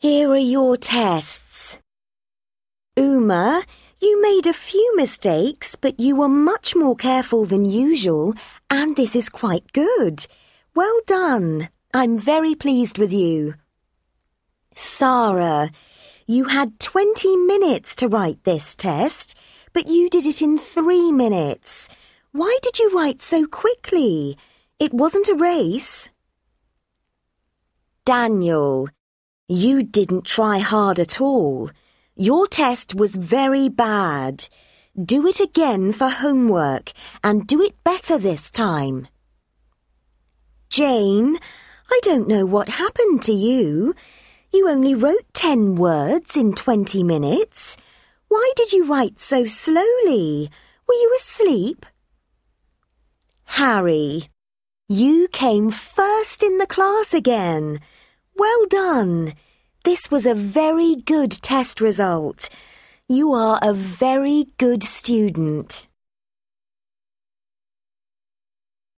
Here are your tests. Uma, you made a few mistakes, but you were much more careful than usual, and this is quite good. Well done. I'm very pleased with you. Sarah, you had 20 minutes to write this test, but you did it in 3 minutes. Why did you write so quickly? It wasn't a race. Daniel, you didn't try hard at all. Your test was very bad. Do it again for homework and do it better this time. Jane, I don't know what happened to you. You only wrote 10 words in 20 minutes. Why did you write so slowly? Were you asleep? Harry, you came first in the class again. Well done. This was a very good test result. You are a very good student.